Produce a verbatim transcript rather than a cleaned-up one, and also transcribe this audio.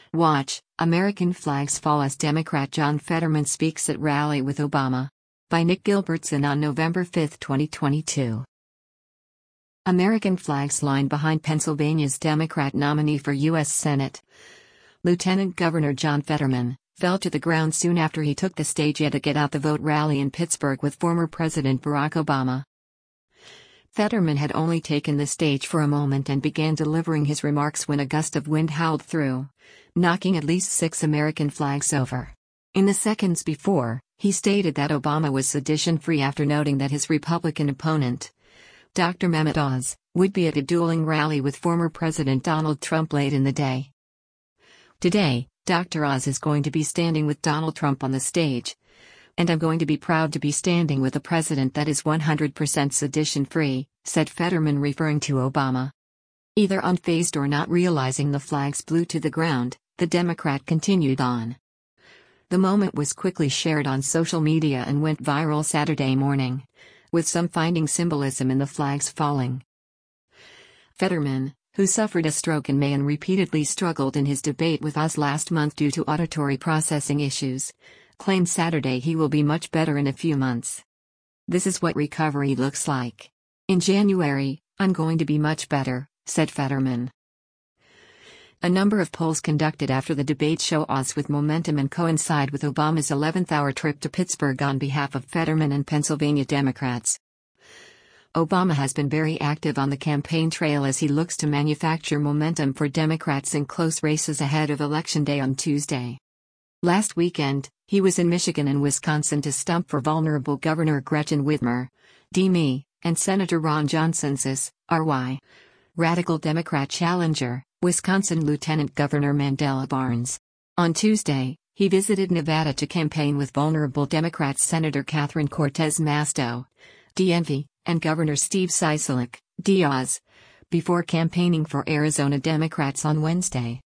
Watch, American Flags Fall as Democrat John Fetterman Speaks at Rally with Obama. By Nick Gilbertson on November fifth, twenty twenty-two. American flags line behind Pennsylvania's Democrat nominee for U S Senate. Lieutenant Governor John Fetterman fell to the ground soon after he took the stage at a Get Out the Vote rally in Pittsburgh with former President Barack Obama. Fetterman had only taken the stage for a moment and began delivering his remarks when a gust of wind howled through, knocking at least six American flags over. In the seconds before, he stated that Obama was sedition-free after noting that his Republican opponent, Doctor Mehmet Oz, would be at a dueling rally with former President Donald Trump late in the day. Today, Doctor Oz is going to be standing with Donald Trump on the stage. And I'm going to be proud to be standing with a president that is one hundred percent sedition-free, said Fetterman, referring to Obama. Either unfazed or not realizing the flags blew to the ground, the Democrat continued on. The moment was quickly shared on social media and went viral Saturday morning, with some finding symbolism in the flags falling. Fetterman, who suffered a stroke in May and repeatedly struggled in his debate with Oz last month due to auditory processing issues, claimed Saturday he will be much better in a few months. This is what recovery looks like. In January, I'm going to be much better, said Fetterman. A number of polls conducted after the debate show Oz with momentum and coincide with Obama's eleventh hour trip to Pittsburgh on behalf of Fetterman and Pennsylvania Democrats. Obama has been very active on the campaign trail as he looks to manufacture momentum for Democrats in close races ahead of Election Day on Tuesday. Last weekend, he was in Michigan and Wisconsin to stump for vulnerable Governor Gretchen Whitmer, D M I, and Senator Ron Johnson's S R Y radical Democrat challenger, Wisconsin Lieutenant Governor Mandela Barnes. On Tuesday, he visited Nevada to campaign with vulnerable Democrats Senator Catherine Cortez Masto, D M V, and Governor Steve Sisolak, D Oz, before campaigning for Arizona Democrats on Wednesday.